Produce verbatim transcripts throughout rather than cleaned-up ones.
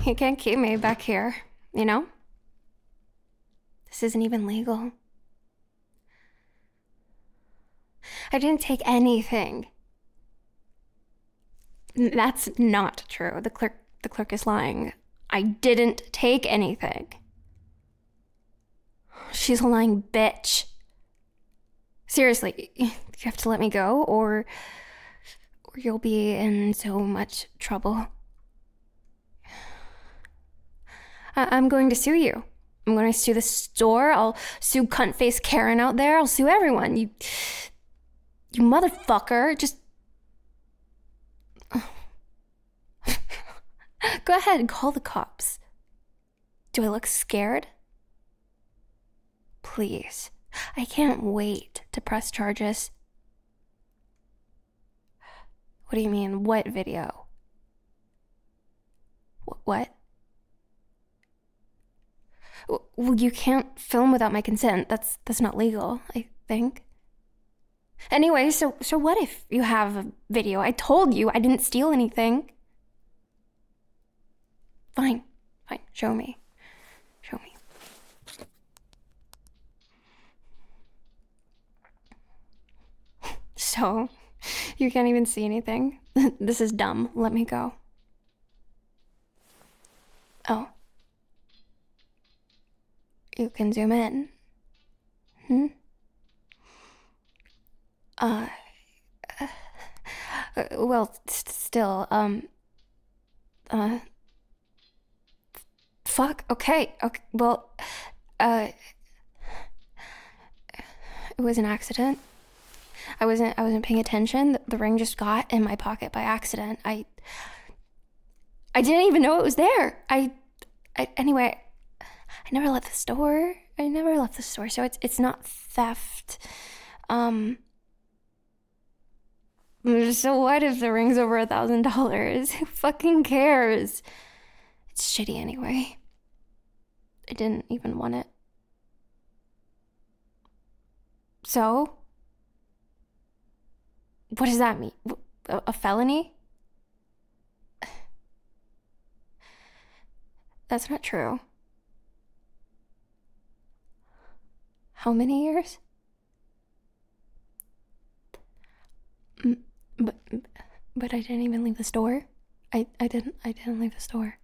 You can't keep me back here, you know? This isn't even legal. I didn't take anything. That's not true. The clerk, the clerk is lying. I didn't take anything. She's a lying bitch. Seriously, you have to let me go, or, or you'll be in so much trouble. I- I'm going to sue you. I'm going to sue the store. I'll sue cunt-face Karen out there. I'll sue everyone. You, you motherfucker. Just go ahead and call the cops. Do I look scared? Please. I can't wait to press charges. What do you mean, what video? Wh- what? Well, you can't film without my consent. That's that's not legal, I think. Anyway, so so what if you have a video? I told you I didn't steal anything. Fine, fine, show me. Show me. So, you can't even see anything? This is dumb. Let me go. Oh. You can zoom in. Hmm? Uh, uh well, st- still, um, uh, fuck, okay, okay, well, uh, it was an accident. I wasn't, I wasn't paying attention. The, the ring just got in my pocket by accident. I, I didn't even know it was there. I, I, anyway, I never left the store. I never left the store, so it's, it's not theft. Um, so what if the ring's over a thousand dollars? Who fucking cares? It's shitty anyway. I didn't even want it. So? What does that mean? A, a felony? That's not true. How many years? But, but I didn't even leave the store. I, I didn't, I didn't leave the store.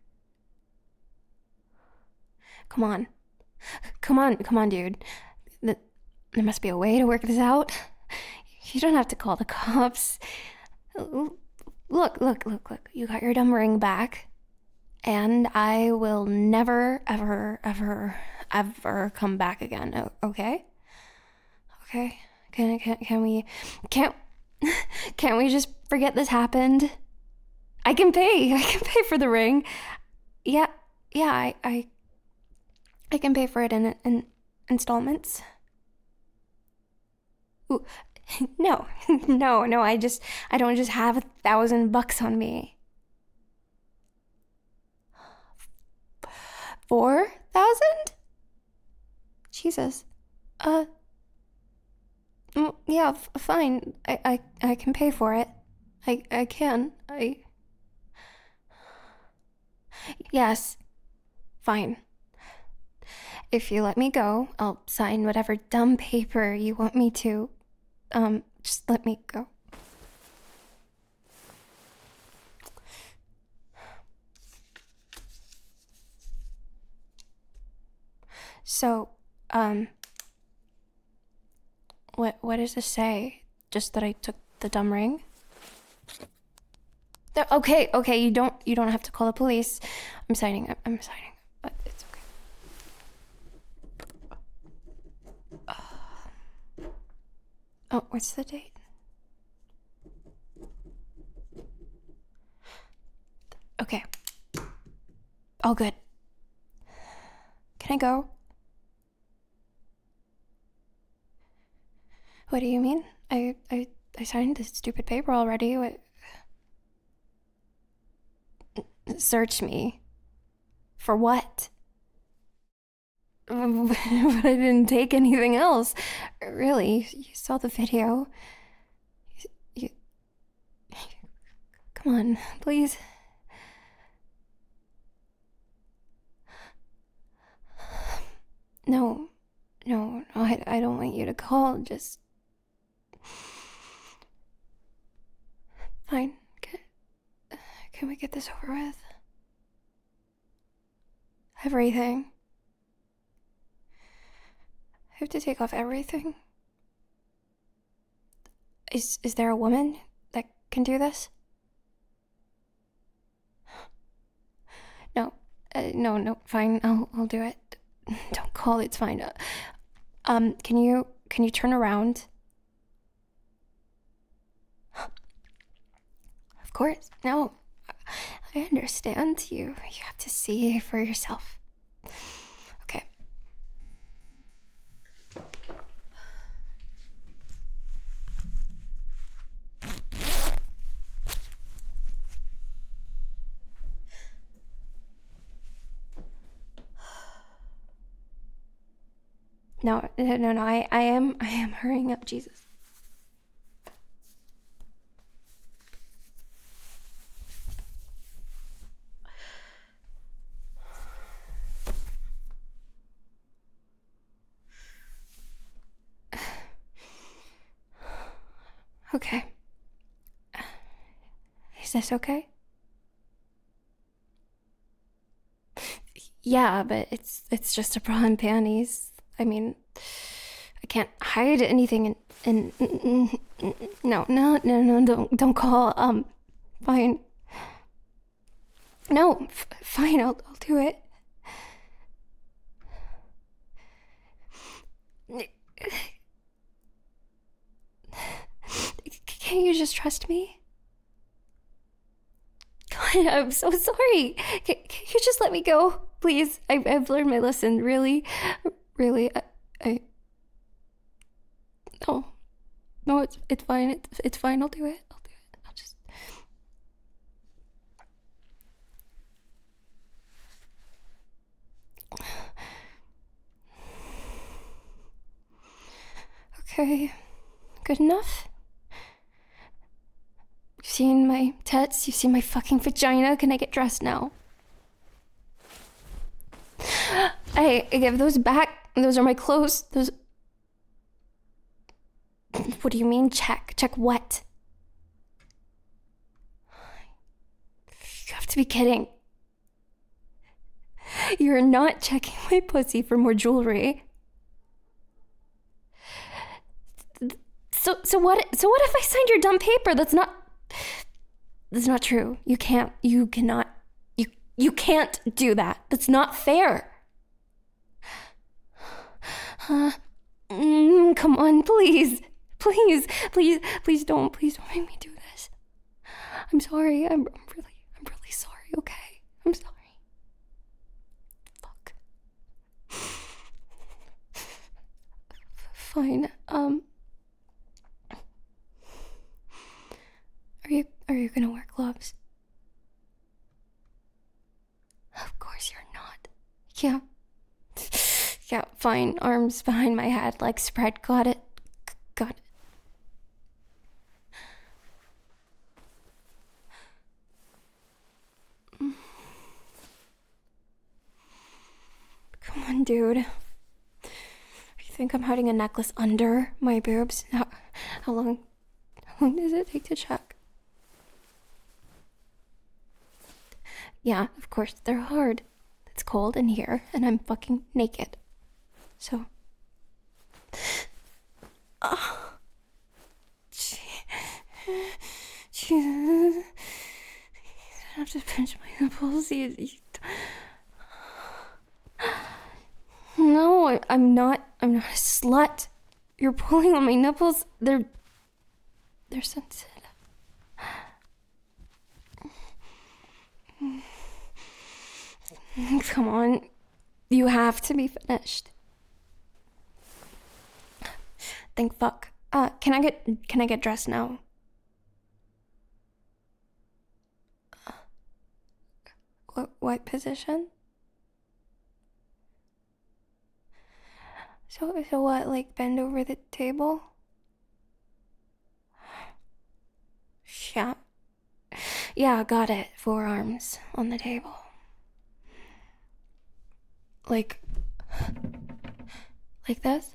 Come on. Come on, come on, dude. The, there must be a way to work this out. You don't have to call the cops. Look, look, look, look. You got your dumb ring back. And I will never, ever, ever, ever come back again, okay? Okay? Can, can, can we, can't, can't we just forget this happened? I can pay, I can pay for the ring. Yeah, yeah, I, I, I can pay for it in, in installments. Ooh, no, no, no, I just, I don't just have a thousand bucks on me. Four thousand? Jesus. Uh, mm, yeah, f- fine. I, I, I can pay for it. I, I can. I. Yes. Fine. If you let me go, I'll sign whatever dumb paper you want me to. Um, just let me go. So, um, what what does this say? Just that I took the dumb ring? The- okay, okay, you don't you don't have to call the police. I'm signing. I'm, I'm signing. But it's okay. Oh, what's the date? Okay. All good. Can I go? What do you mean? I I I signed this stupid paper already. What? Search me. For what? But I didn't take anything else. Really, you saw the video. You, you, come on, please. No, no, no, I, I don't want you to call, just... Fine, can, can we get this over with? Everything. I have to take off everything. Is, is there a woman that can do this? No, uh, no, no, fine, I'll, I'll do it. Don't call, it's fine. Uh, um, can you, can you turn around? Of course, no. I understand you. You have to see for yourself. Okay. No, no, no, no. I, I am, I am hurrying up, Jesus. Okay. Is this okay? Yeah, but it's it's just a bra and panties. I mean, I can't hide anything in in no no no no don't don't call. Um, fine. No, f- fine. I'll I'll do it. Can't you just trust me? God, I'm so sorry. Can, can you just let me go, please? I, I've learned my lesson. Really, really. I, I no, no. It's it's fine. It's it's fine. I'll do it. I'll do it. I'll just. Okay, good enough. You've seen my tits. You've seen my fucking vagina. Can I get dressed now? Hey, I give those back. Those are my clothes. Those. What do you mean, check? Check what? You have to be kidding. You're not checking my pussy for more jewelry. So, so what? So what if I signed your dumb paper? That's not. That's not true. You can't. You cannot. You you can't do that. That's not fair. Uh, mm, come on, please, please, please, please don't, please don't make me do this. I'm sorry. I'm, I'm really, I'm really sorry. Okay, I'm sorry. Fuck. Fine. Um. Are you are you gonna wear gloves? Of course you're not. Yeah. Yeah, fine. Arms behind my head, legs spread. Got it. Got it. Come on, dude. You think I'm hiding a necklace under my boobs? How, how long? How long does it take to check? Yeah, of course they're hard. It's cold in here, and I'm fucking naked. So. Oh. Jesus. You don't have to pinch my nipples. You, you... No, I, I'm not. I'm not a slut. You're pulling on my nipples. They're. They're sensitive. Come on. You have to be finished. Thank fuck. Uh, can I get can I get dressed now? What what position? So so what? Like bend over the table? Yeah. Yeah, got it. Forearms on the table. Like Like this?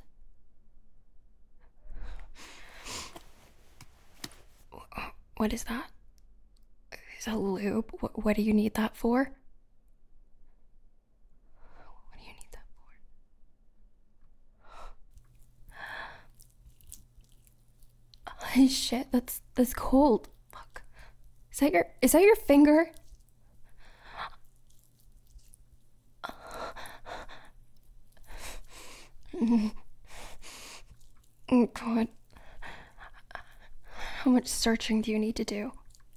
What is that? Is that lube? What, what do you need that for? What do you need that for? Oh, shit, that's that's cold. Fuck. Is that your is that your finger? Oh God. How much searching do you need to do?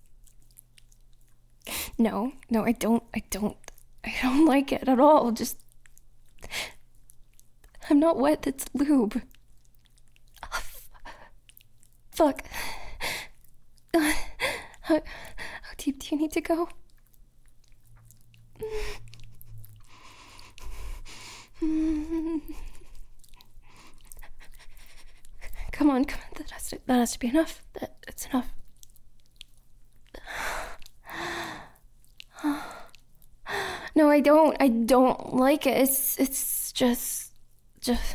No, no, I don't, I don't, I don't like it at all. Just, I'm not wet, it's lube. Oh, f- fuck. How, how deep do you need to go? Come on, come on, that has to, that has to be enough. That, that's enough. No, I don't. I don't like it. It's it's just just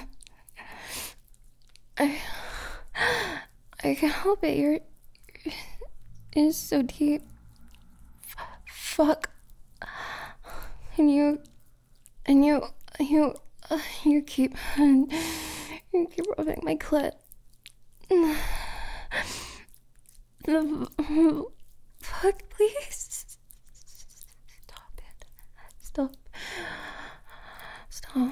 I I can't help it. You're it's so deep. F- fuck. And you and you you uh, you keep you keep rubbing my clit. Fuck, please. Stop. Stop.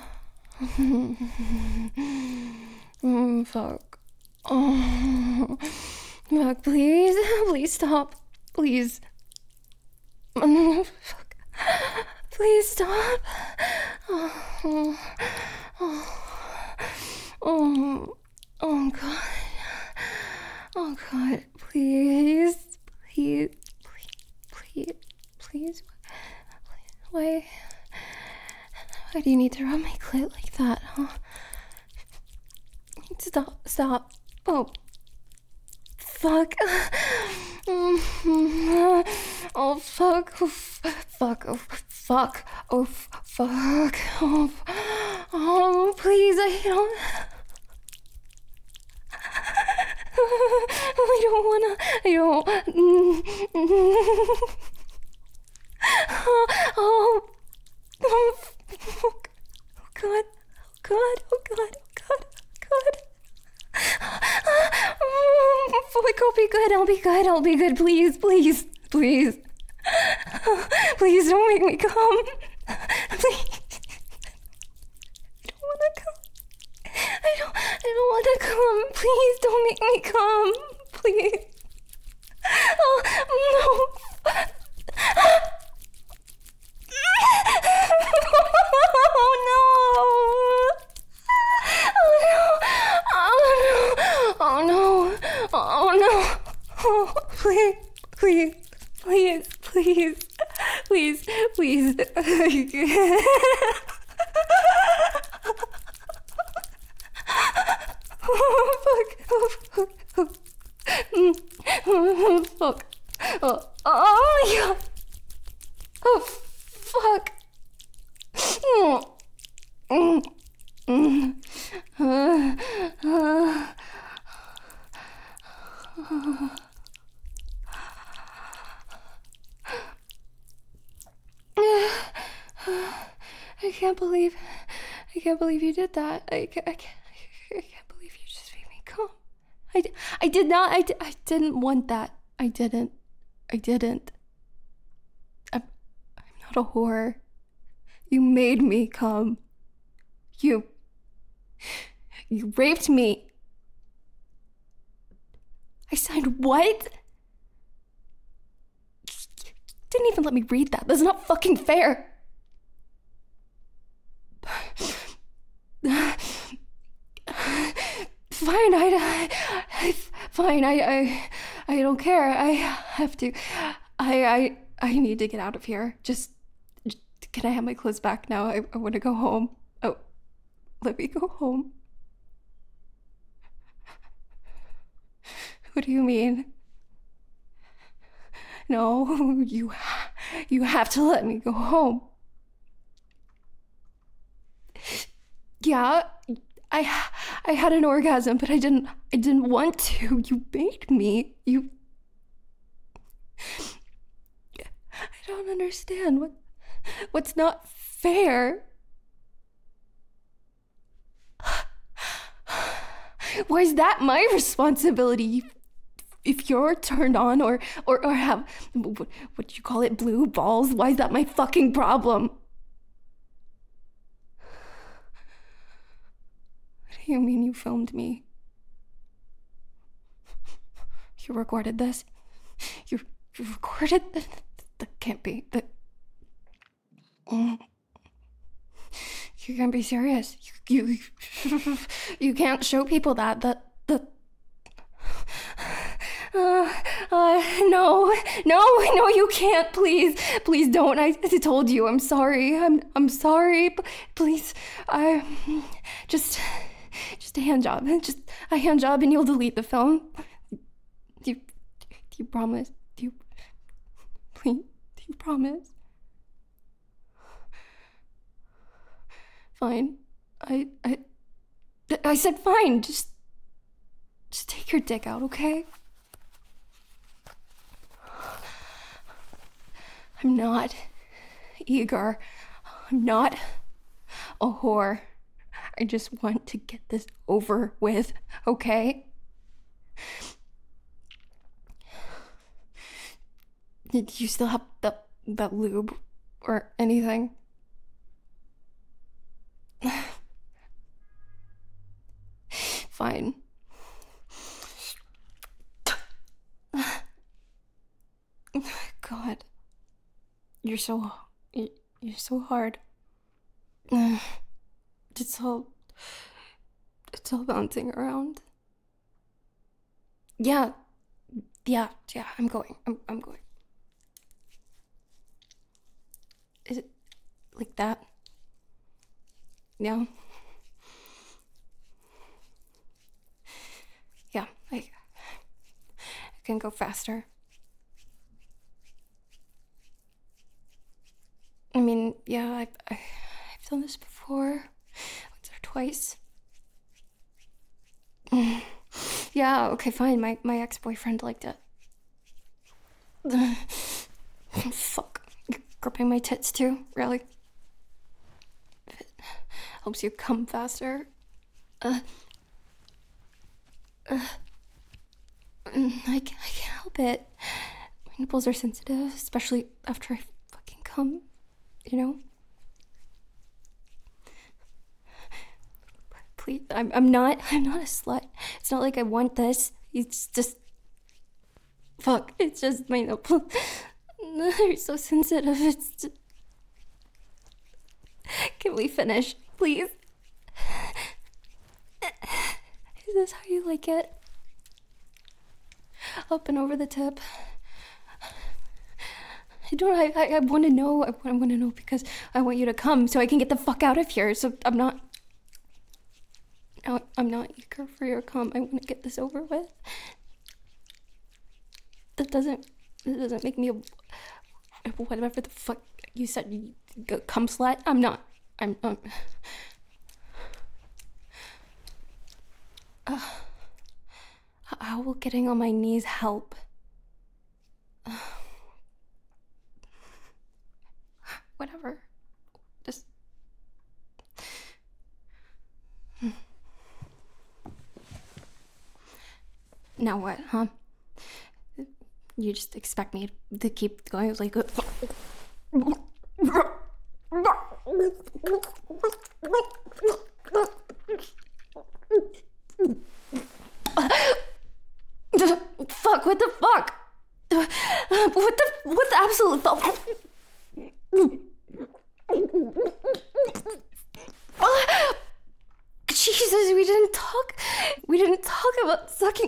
Oh, fuck. Oh, fuck, please. Please stop. Please. Oh, fuck. Please stop. Oh, oh, oh, oh, oh, God. Oh, God. Please. Please. Please. Please. Please. Why? Why do you need to rub my clit like that, huh? Stop, stop. Oh. Fuck. Oh, fuck. Oh, fuck. Oh, fuck. Oh, fuck. Oh, oh, please, I don't... I don't wanna... I don't... Oh, oh, oh, fuck. Oh, God. Oh, God. Oh, God. Oh, God. God. Oh, fuck, I'll be good. I'll be good. I'll be good. Please, please, please. Please don't make me come. Please. I don't want to come. I don't, I don't want to come. Please don't make me come. Please. Oh, no. Oh, no. Oh no! Oh no! Oh, please, please, please, please, please, please. Oh, fuck. Oh, fuck. Oh, fuck. Oh, oh my God. Oh, fuck. Mm. Mm. Mm. Uh, uh. I can't believe, I can't believe you did that. I can't, I can't, I can't believe you just made me come. I, I did not, I, I didn't want that. I didn't, I didn't. I'm, I'm not a whore. You made me come. You, you raped me. I signed what? Didn't even let me read that. That's not fucking fair. Fine, I, I, I fine, I, I, I don't care. I have to. I, I, I need to get out of here. Just, just can I have my clothes back now? I, I want to go home. Oh, let me go home. What do you mean? No, you, you have to let me go home. Yeah, I I had an orgasm, but I didn't I didn't want to. You made me. You I don't understand what what's not fair. Why is that my responsibility? If you're turned on or or, or have what, what do you call it, blue balls, why is that my fucking problem? What do you mean you filmed me? You recorded this? You, you recorded this? That can't be. That. Mm. You can't be serious. You, you, you can't show people that. That. That. Uh, uh, no, no, no, you can't, please, please don't. I, I told you, I'm sorry, I'm, I'm sorry, P- please, I, just, just a hand job, just a hand job and you'll delete the film. Do you, do you promise? Do you, please, do you promise? Fine, I, I, I said fine, just, just take your dick out, okay? I'm not eager. I'm not a whore. I just want to get this over with, okay? Did you still have the, that lube or anything? Fine. God. You're so, you're so hard. It's all, it's all bouncing around. Yeah, yeah, yeah, I'm going, I'm, I'm going. Is it like that? Yeah. Yeah, I, I can go faster. I mean, yeah, I, I, I've done this before, once or twice. Yeah, okay, fine. My my ex-boyfriend liked it. Fuck, you're gripping my tits too, really? If it helps you come faster. Uh, uh, I, I can't help it. My nipples are sensitive, especially after I fucking come. You know? Please, I'm I'm not I'm not a slut. It's not like I want this. It's just fuck. It's just my nipples. They're so sensitive. It's just... Can we finish, please? Is this how you like it? Up and over the tip. I don't. I. I, I want to know. I, I want to know because I want you to come so I can get the fuck out of here. So I'm not. No, I'm not eager for your cum. I want to get this over with. That doesn't. That doesn't make me a whatever the fuck you said. You, cum slut. I'm not. I'm. Um, uh, how will getting on my knees help? Uh, Whatever. Just... Now what, huh? You just expect me to keep going like... Fuck, what the fuck? What the... What the absolute fuck? Jesus, we didn't talk. We didn't talk about sucking.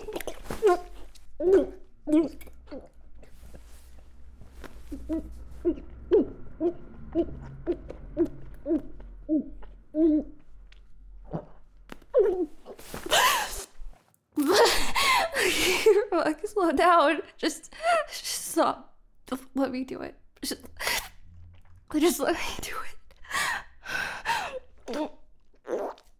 Like, slow down. Just, just stop. Just let me do it. Just, just let me do it.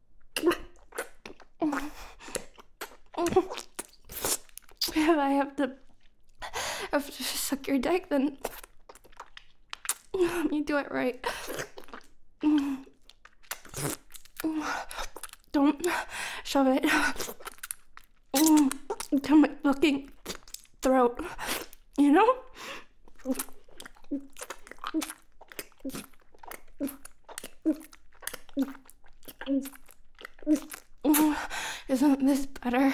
have to, I have to suck your dick, then let me do it right. Don't shove it down my fucking throat, you know? Isn't this better?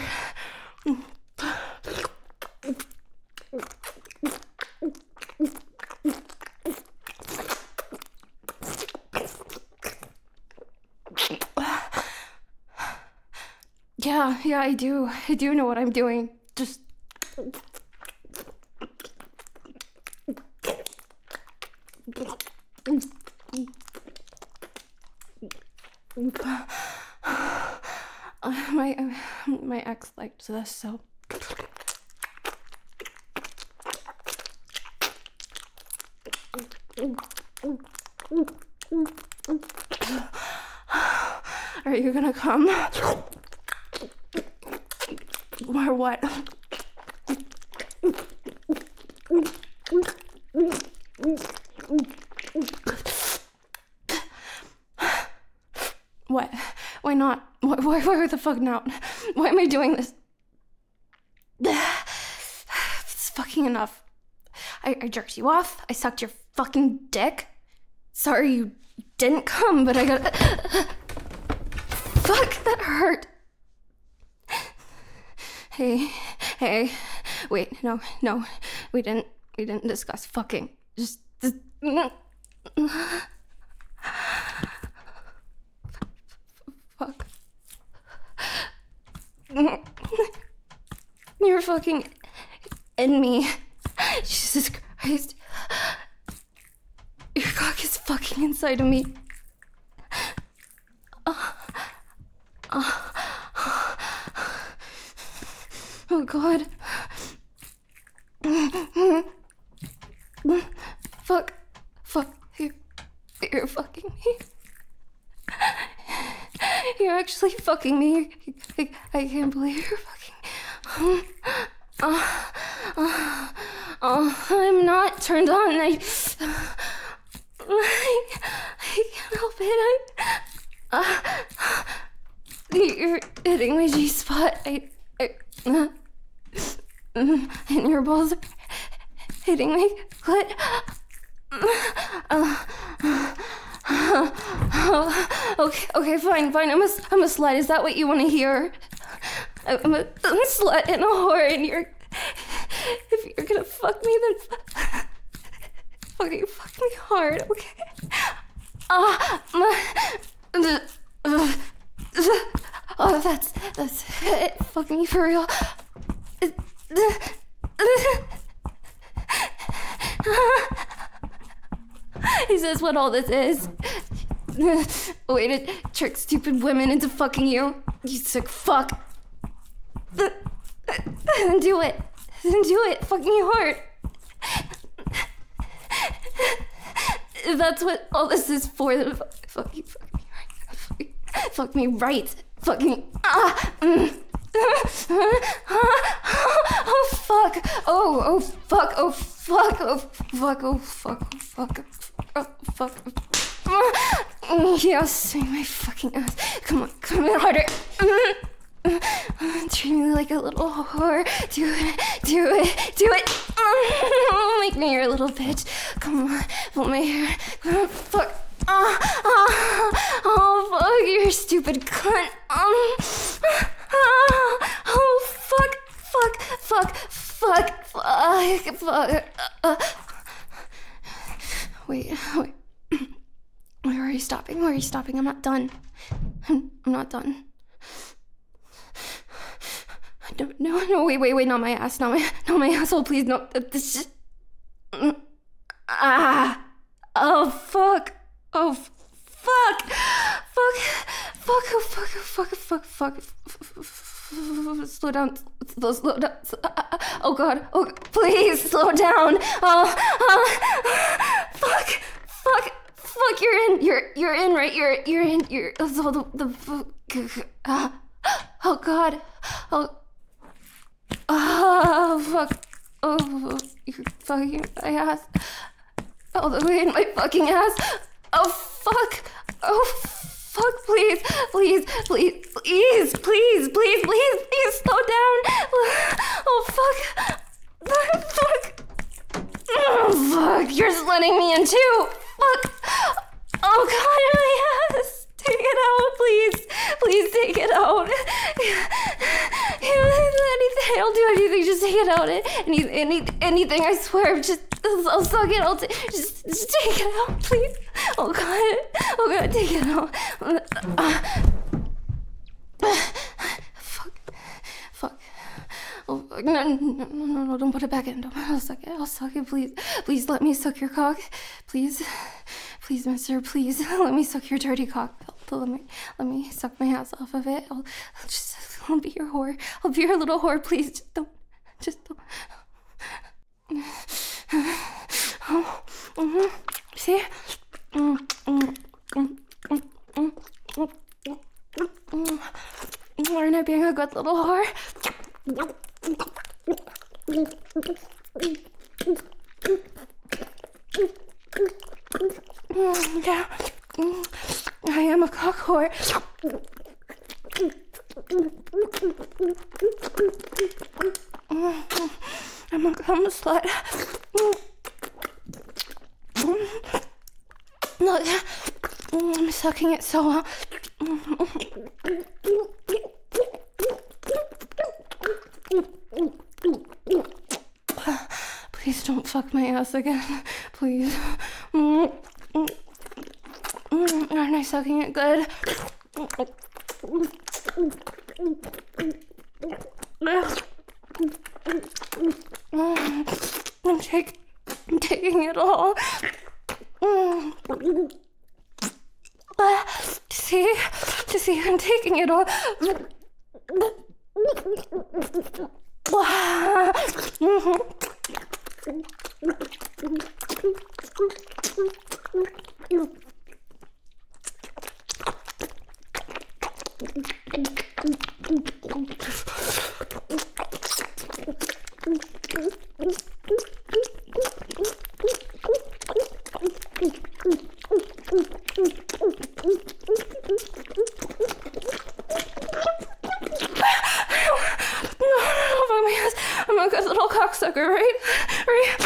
Yeah, yeah, I do. I do know what I'm doing. Just... Uh, my uh, my ex liked this, so... Are you gonna come? Or what? What? Why not? Why, why, why the fuck not? Why am I doing this? It's fucking enough. I, I jerked you off. I sucked your fucking dick. Sorry you didn't come, but I got... Fuck, that hurt. Hey, hey, wait, no, no, we didn't, we didn't discuss fucking. Just, just... Fuck. You're fucking in me. Jesus Christ. Your cock is fucking inside of me. Uh, uh, oh God. Fuck. Fuck. You're, you're fucking me. You're actually fucking me. I, I can't believe you're fucking me. Uh, uh, uh, I'm not turned on. I, I, I can't help it. I, uh, you're hitting my G-spot. I, I, uh, and your balls are hitting my clit. Uh, uh, uh, okay, okay, fine, fine. I'm a, I'm a slut. Is that what you want to hear? I'm a, I'm a slut and a whore, and you're... If you're gonna fuck me, then... Fucking fuck me hard, okay? Ah, uh, uh, uh, oh, that's... That's it. Fuck me for real. Is this what all this is? A way to trick stupid women into fucking you? You sick fuck. Do it. Do it. Fuck me hard. That's what all this is for. Fuck you. Fuck me right. Fuck me right. Fucking. Ah. Mm. Oh fuck. Oh, oh fuck. Oh fuck. Oh fuck. Oh fuck. Oh fuck. Oh fuck. Yeah, swing my fucking ass. Come on, come on harder. Treat me like a little whore. Do it, do it, do it. Make me your little bitch. Come on, pull my hair. Oh, fuck. Oh, oh, oh, fuck, you're a stupid cunt. Um, oh, oh, fuck, fuck, fuck, fuck, fuck, fuck. Uh, wait, wait. Where are you stopping? Where are you stopping? I'm not done. I'm, I'm not done. No, no, no, wait, wait, wait, not my ass, not my, not my asshole, please, no, this just, ah, oh, fuck, oh, fuck, fuck, fuck, oh, fuck, oh, fuck, fuck, fuck, slow down, slow, slow down, oh, God, oh, please, slow down, oh, oh, fuck, fuck, fuck, you're in, you're, you're in, right, you're, you're in, you're, oh, the, the, uh, oh, God, oh, Oh, fuck. Oh, you're fucking my ass. All the way in my fucking ass. Oh, fuck. Oh, fuck, please. Please, please, please, please, please, please, please, slow down. Oh, fuck. Fuck. Oh, fuck. You're letting me in too. Fuck. Oh, God, my ass. Take it out, please. Please take it out. Anything, I'll do anything. Just take it out. Any, any, anything. I swear. Just, I'll suck it. I'll t- just, just take it out, please. Oh God. Oh God, take it out. Uh, fuck. Fuck. Oh fuck. No, no, no, no, no! Don't put it back in. Don't. I'll suck it. I'll suck it. Please, please let me suck your cock. Please. Please, mister, please, let me suck your dirty cock. Let me, let me suck my ass off of it. I'll, I'll just, I'll be your whore. I'll be your little whore, please. Just don't, just don't. Oh, mm-hmm. See? Mm, mm, mm, mm, mm, mm, mm, mm. Aren't I being a good little whore? Mm, yeah, mm, I am a cock whore. Mm, I'm a cum slut. Mm, look, mm, I'm sucking it so well. Please don't fuck my ass again. Please. Mm, mm, mm, aren't I sucking it good? Mm, I'm, take, I'm taking it all. Mm. Uh, see? See, I'm taking it all. Mm-hmm. I'm a good little cocksucker, right? Right?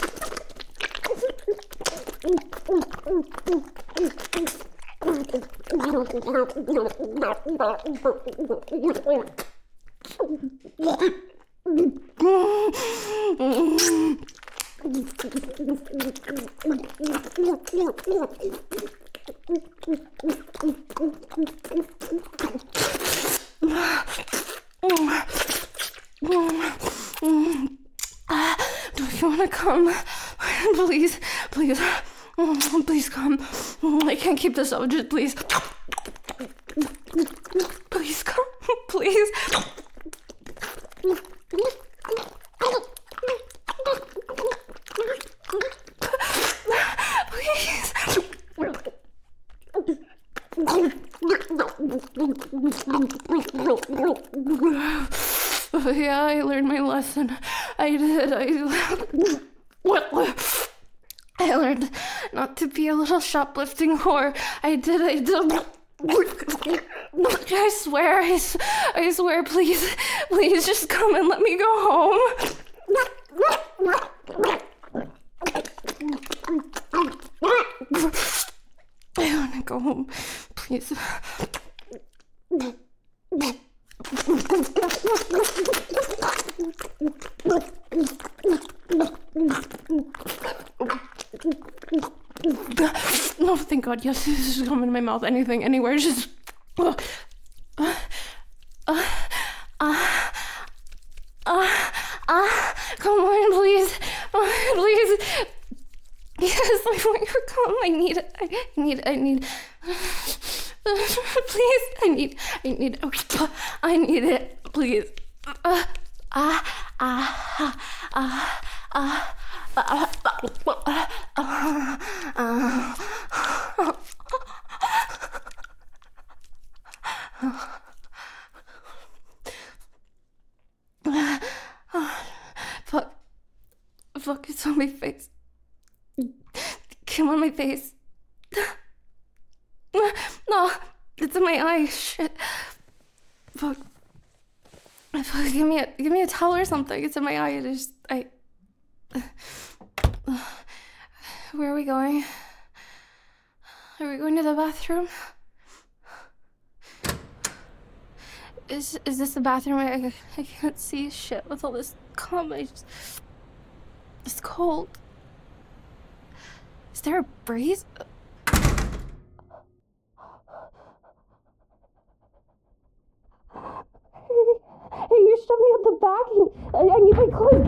Do you want to come? Please, please, please come. I can't keep this up. Just please. Please come. Please. Oh, yeah, I learned my lesson. I did. I. I learned not to be a little shoplifting whore. I did. I did. I swear. I, I swear. Please, please, just come and let me go home. I want to go home. Please. Oh, thank God. Yes, this is coming in my mouth. Anything, anywhere. Just. Uh, uh, uh, uh, uh, uh, come on, please. Uh, please. Yes, I want your cum. I need it. I need I need. Please, I need. I need. I need it. Please. Uh, ah, ah, ah, ah, ah, ah, ah. came on my face. No, it's in my eye. Shit. Fuck. Fuck. Give me a give me a towel or something. It's in my eye. It is. I. Where are we going? Are we going to the bathroom? Is is this the bathroom? I, I can't see shit with all this cum. I just, it's cold. Is there a breeze? Hey, you shoved me up the back. I, I need my clothes.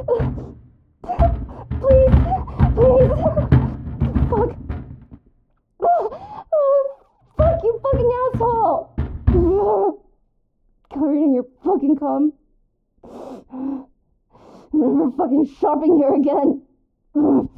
Give, please, please. Fuck. Oh, fuck you, fucking asshole. Covered in your fucking cum. I'm never fucking shopping here again.